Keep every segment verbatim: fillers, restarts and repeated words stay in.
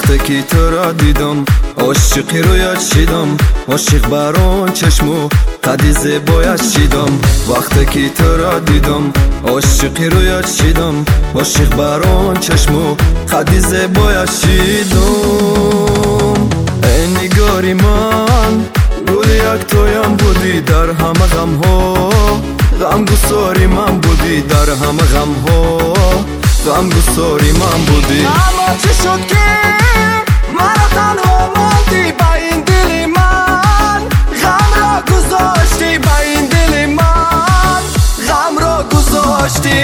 وقتی که تو را دیدم عاشقی رو یاد شدم، عاشق بران چشمو قدی زیبایت شدم. وقتی که تو را دیدم عاشقی رو یاد شدم، عاشق بران چشمو قدی زیبایت شدم. ای نگاری من گل یک تویم بودی در همه غم ها، غم گساری من بودی در همه غم ها، غم گساری من بودی. اما چی شد که مرا تنها ماندی با این دل من، غم را گذاشتی با این دل من، غم را گذاشتی.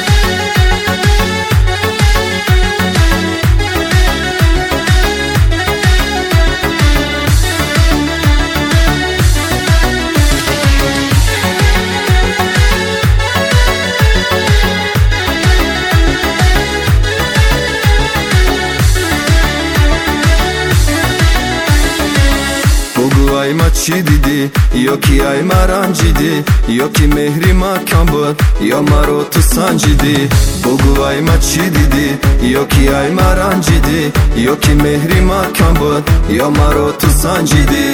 ای ما چی دیدی یا کی ای ما رنجیدی، یا کی مهری ما کم بود یا مرا تو سنجیدی. بگو ای ما چی دیدی یا کی ای ما رنجیدی، یا کی مهری ما کم بود یا مرا تو سنجیدی.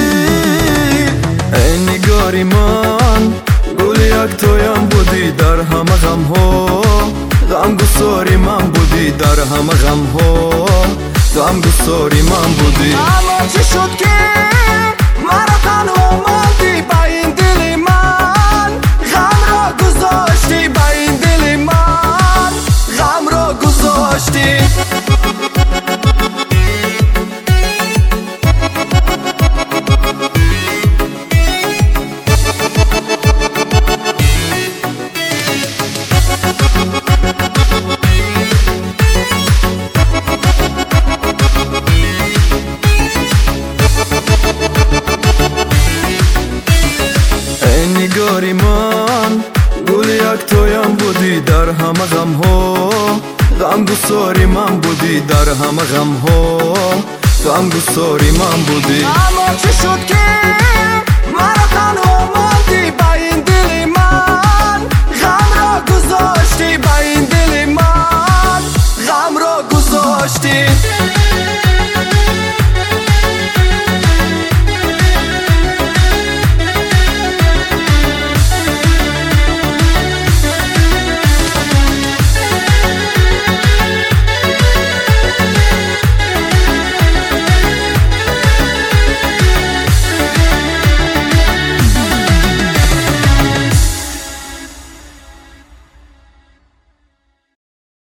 ای نگاری من گل یک تویم بودی در همه غم ها، غم گساری من بودی در همه غم ها، غم گساری من بودی. اما چی شد که مرا تنها ماندی با این دل من، غم را گذاشتی با این دل من، غم را گذاشتی. نگاری من گل یک تویم بودی در همه غم ها، غم گساری من بودی در همه غم ها، غم گساری من بودی. اما چی شد که